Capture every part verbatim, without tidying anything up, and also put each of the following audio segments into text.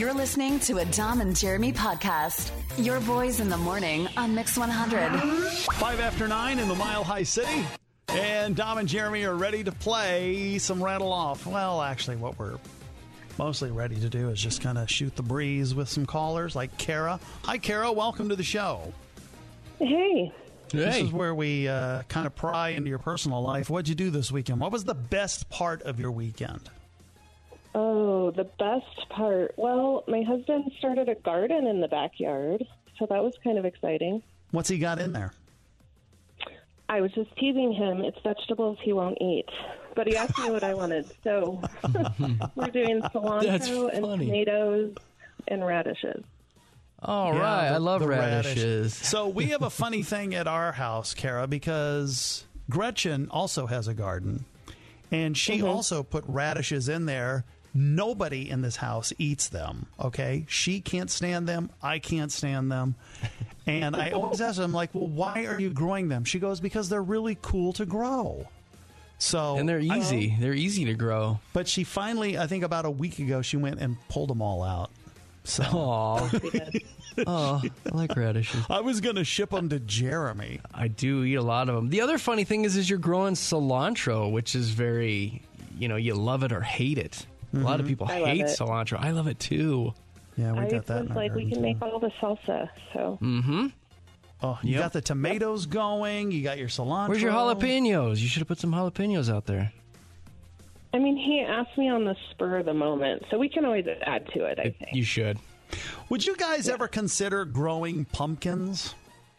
You're listening to a Dom and Jeremy podcast. Your boys in the morning on Mix one hundred. Five after nine in the Mile High City. And Dom and Jeremy are ready to play some Rattle Off. Well, actually, what we're mostly ready to do is just kind of shoot the breeze with some callers like Kara. Hi, Kara. Welcome to the show. Hey. This is where we uh, kind of pry into your personal life. What'd you do this weekend? What was the best part of your weekend? Oh, the best part. Well, my husband started a garden in the backyard, so that was kind of exciting. What's he got in there? I was just teasing him. It's vegetables he won't eat. But he asked me what I wanted. So we're doing cilantro and tomatoes and radishes. All Yeah, right. the- I love the radishes. So we have a funny thing at our house, Kara, because Gretchen also has a garden, and she Mhm. also put radishes in there. Nobody in this house eats them, okay? She can't stand them. I can't stand them. And I always ask her, I'm like, well, why are you growing them? She goes, because they're really cool to grow. So And they're easy. I- they're easy to grow. but she finally, I think about a week ago, she went and pulled them all out. So Aw. Oh, I like radishes. I was going to ship them to Jeremy. I do eat a lot of them. The other funny thing is, is you're growing cilantro, which is very, you know, you love it or hate it. A lot of people I love hate it. cilantro. I love it too. Yeah, we I got that. was in our like, we garden, can too. make all the salsa. So Mm-hmm. Oh, you Yep. got the tomatoes going. You got your cilantro. Where's your jalapenos? You should have put some jalapenos out there. I mean, he asked me on the spur of the moment, so we can always add to it, I think. You should. Would you guys ever consider growing pumpkins?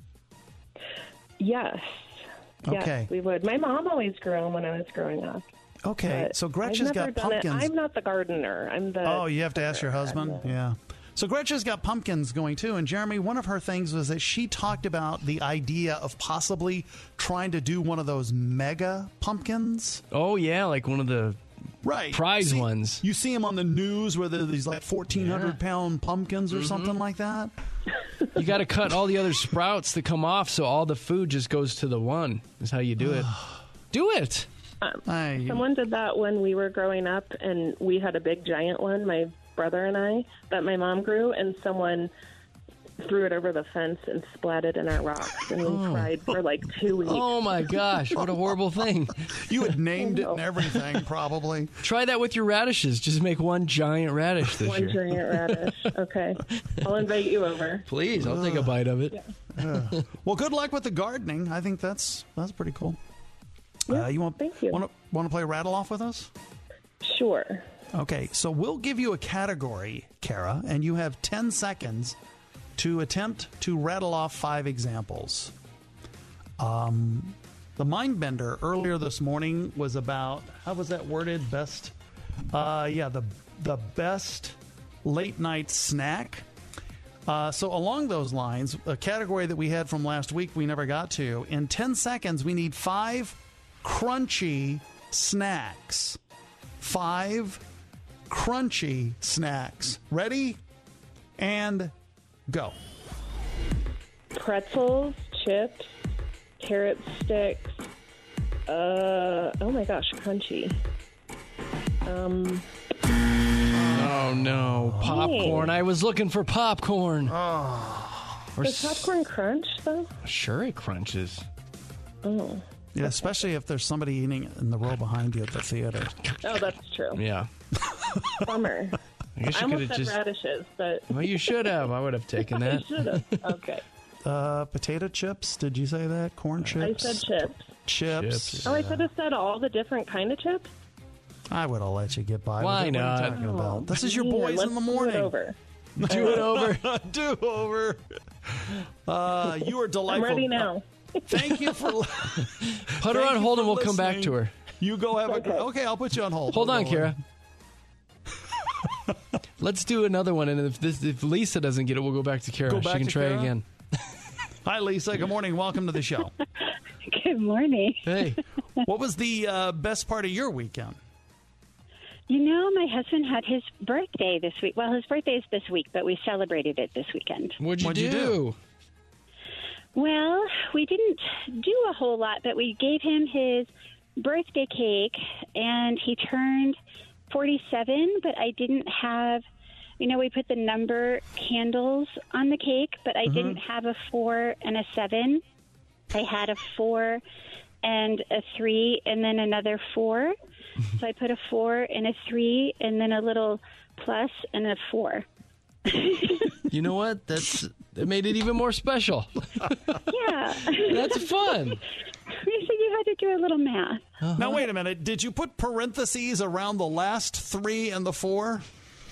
Yes. Okay. Yes, we would. My mom always grew them when I was growing up. Okay, but so Gretchen's I've never got done it. pumpkins. I'm not the gardener. I'm the. Oh, you have to ask your husband? I'm the- Yeah. So Gretchen's got pumpkins going too. And Jeremy, one of her things was that she talked about the idea of possibly trying to do one of those mega pumpkins. Oh, yeah, like one of the Right. prize See- ones. You see them on the news where they're these like fourteen hundred pound pumpkins or Mm-hmm. something like that. You got to cut all the other sprouts that come off, so all the food just goes to the one. Is how you do it. Do it. I, Someone did that when we were growing up, and we had a big giant one, my brother and I, that my mom grew, and someone threw it over the fence and splatted in our rocks, and we cried for like two weeks. Oh my gosh, what a horrible thing. you had named it I know. and everything, probably. Try that with your radishes. Just make one giant radish this One year. giant radish. Okay. I'll invite you over. Please, I'll take a bite of it. Well, good luck with the gardening. I think that's that's pretty cool. uh, you want thank you. Want to want to play Rattle Off with us? Sure. Okay, so we'll give you a category, Kara, and you have ten seconds to attempt to rattle off five examples. Um, the mind bender earlier this morning was about, how was that worded? Best, uh, yeah, the the best late night snack. Uh, so along those lines, a category that we had from last week we never got to. In ten seconds, we need five crunchy snacks. Five crunchy snacks. Ready? And go. Pretzels, chips, carrot sticks. Uh, oh my gosh, crunchy. Um, Oh no, popcorn. I was looking for popcorn. Or does popcorn crunch though? s- sure it crunches. Oh, Yeah, especially if there's somebody eating it in the row behind you at the theater. oh, that's true. Yeah. Bummer. I guess I you could almost have said just. radishes, but Well, you should have. I would have taken I that. should have. Okay, Uh, potato chips? Did you say that? Corn I chips? said chips. Chips. Chips. Oh, I could have said all the different kind of chips. I would have let you get by. Why with it. What are not? you talking about? This is your Yeah, boys let's in the do it morning. over. Do it over. Do over. Uh, you are I'm delightful. ready now. Thank you for. Put her Thank on you hold for and we'll come back listening. to her. You go have a. Okay. Okay, I'll put you on hold. Hold on, Hold Kara. Let's do another one, and if this, if Lisa doesn't get it, we'll go back to Kara. Go She back can to try Kara? again. Hi, Lisa. Good morning. Welcome to the show. Good morning. Hey, What was the uh, best part of your weekend? You know, my husband had his birthday this week. Well, his birthday is this week, but we celebrated it this weekend. what'd you What'd you do? do? Well, we didn't do a whole lot, but we gave him his birthday cake, and he turned forty-seven, but I didn't have you know, we put the number candles on the cake, but I mm-hmm. didn't have a four and a seven. I had a four and a three and then another four. So I put a four and a three and then a little plus and a four. You know what? That's that made it even more special. Yeah. That's fun. You said you had to do a little math. Uh-huh. Now, wait a minute. Did you put parentheses around the last three and the four?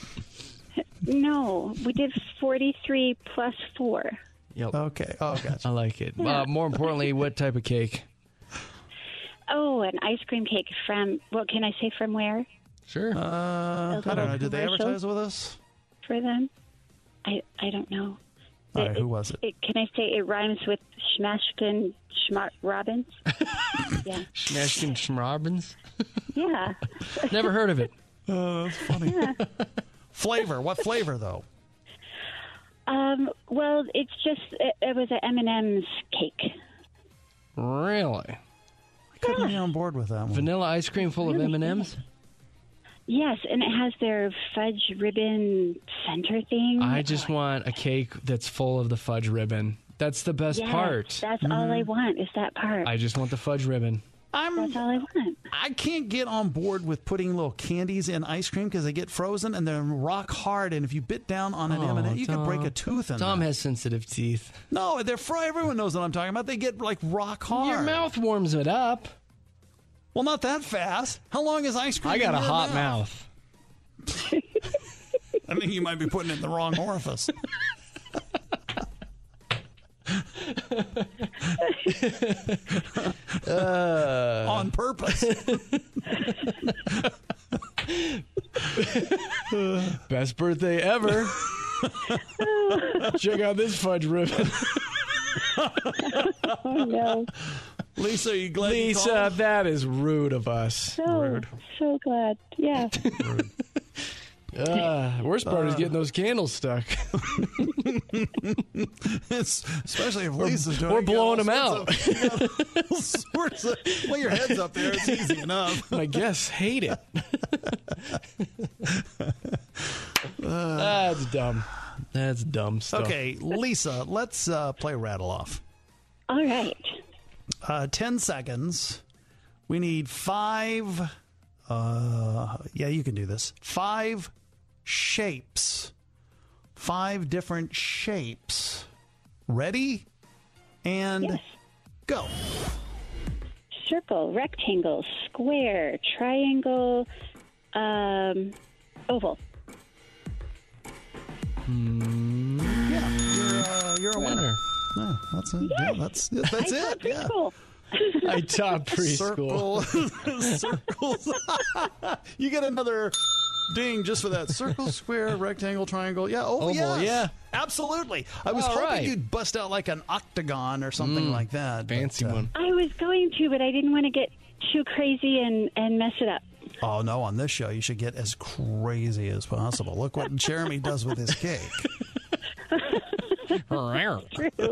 No. We did forty-three plus four. Yep. Okay. Oh, gotcha. I like it. Yeah. Uh, more importantly, what type of cake? Oh, an ice cream cake from, well, can I say from where? Sure. Uh, I don't know. Did they advertise with us? For them? I I don't know. All it, right, who was it? it? Can I say it rhymes with Schmashkin Schmart Robbins? Yeah. Schmashkin Schmarbins? Yeah. Never heard of it. Oh, that's funny. Yeah. Flavor. What flavor, though? Um. Well, it's just, it, it was an M and M's cake. Really? I couldn't be on board with that one. Vanilla ice cream full of M and M's? Yes, and it has their fudge ribbon center thing. I just want a cake that's full of the fudge ribbon. That's the best yes, part. That's mm. all I want is that part. I just want the fudge ribbon. I'm, that's all I want. I can't get on board with putting little candies in ice cream because they get frozen and they're rock hard. And if you bit down on an oh, M and M, you Tom, could break a tooth in Tom that. has sensitive teeth. No, they're fry. Everyone knows what I'm talking about. They get like rock hard. Your mouth warms it up. Well, not that fast. How long is ice cream? I got in a your hot mouth? mouth. I think you might be putting it in the wrong orifice. uh, On purpose. Best birthday ever. Check out this fudge ribbon. Oh, no. Lisa, are you glad Lisa, you called? that is rude of us. So, Rude. so glad. Yeah. Rude. Uh, worst part uh, is getting those candles stuck. It's, especially if Lisa's doing it. Or blowing them out. Of, well, your head's up there. It's easy enough. My guests hate it. uh, That's dumb. That's dumb stuff. Okay, Lisa, let's uh, play Rattle Off. All right. Uh, ten seconds. We need five. Uh, yeah, you can do this. Five shapes. Five different shapes. Ready? And yes. Go. Circle, rectangle, square, triangle, um, oval. Mm, yeah, you're, uh, you're a winner. Yeah, that's it. Yes. Yeah, that's that's I it. Yeah. Cool. I taught preschool. Circle. Circles. You get another ding just for that. Circle, square, rectangle, triangle. Yeah, oval. Oval, yes. yeah. Absolutely. I was All hoping right. you'd bust out like an octagon or something Mm, like that. Fancy but, uh, one. I was going to, but I didn't want to get too crazy and, and mess it up. Oh, no. On this show, you should get as crazy as possible. Look what Jeremy does with his cake. True.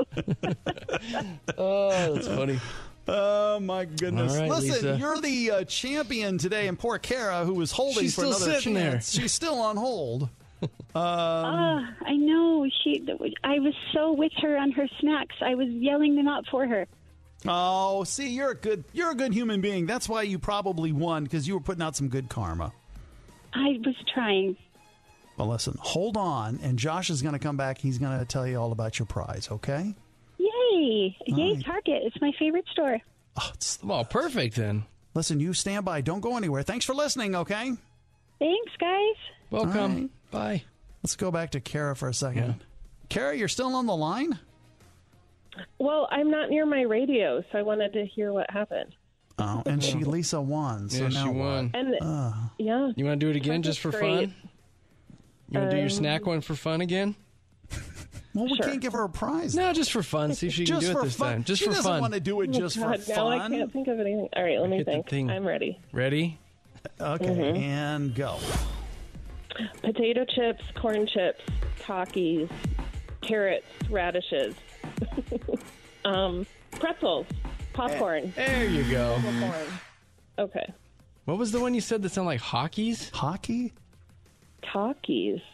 Oh, that's funny. Oh, my goodness. All right, Listen, Lisa. you're the uh, champion today, and poor Kara, who was holding She's for still another sitting chance. there. She's still on hold. Um, Uh, I know. She. I was so with her on her snacks. I was yelling them out for her. Oh, see, you're a good you're a good human being. That's why you probably won, because you were putting out some good karma. I was trying. Well, listen, hold on, and Josh is going to come back. He's going to tell you all about your prize, okay? Yay! All Yay, right. Target. It's my favorite store. Oh, it's, Well, perfect then. listen, you stand by. Don't go anywhere. Thanks for listening, okay? Thanks, guys. Welcome. All right. Bye. Let's go back to Kara for a second. Yeah. Kara, you're still on the line? Well, I'm not near my radio, so I wanted to hear what happened. Oh, and she, Lisa, won. So Yeah, now she what? won. And yeah, You want to do it again Target's just for great. fun? You want to do your Um, snack one for fun again? Well, we Sure. can't give her a prize. No, just for fun. See if she can just do for it this fun. time. Just she for doesn't fun. want to do it just God, for now I fun. can't think of anything. All right, let me Hit the think. thing. I'm ready. Ready? Okay, Mm-hmm. and go. Potato chips, corn chips, Takis, carrots, radishes, um, pretzels, popcorn. There you go. Popcorn. Okay. What was the one you said that sounded like Hockeys? Hockey? Takis.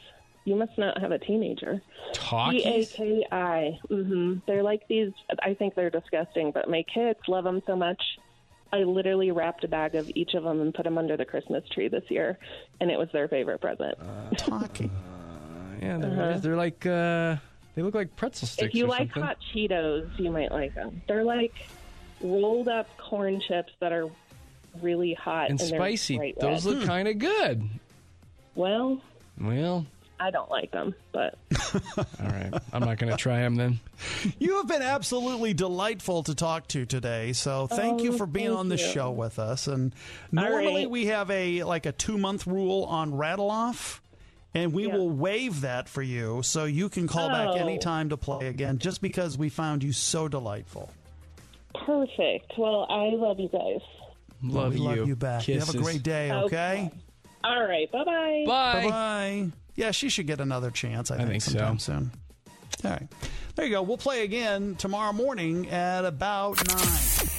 You must not have a teenager. Takis? T A K I. Mm-hmm. They're like these, I think they're disgusting, but my kids love them so much. I literally wrapped a bag of each of them and put them under the Christmas tree this year, and it was their favorite present. Uh, Talking. Uh, yeah, they're, Uh-huh. they're like, uh, they look like pretzel sticks If you or like something. hot Cheetos, you might like them. They're like rolled up corn chips that are really hot and and they're spicy. bright Those red. look kind of good. Well, Well, I don't like them, but all right. I'm not going to try them then. You have been absolutely delightful to talk to today, so thank Oh, you for being thank on the you. show with us. And All normally right. we have a like a two month rule on rattle off, and we Yeah. will waive that for you, so you can call back Oh. anytime to play again, just because we found you so delightful. perfect. Well, I love you guys. Love we you. love you back. You have Kisses. a great day. Okay. All right. Bye-bye. Bye. Bye bye. Yeah, she should get another chance. I, I think, think so. sometime soon. All right. There you go. We'll play again tomorrow morning at about nine.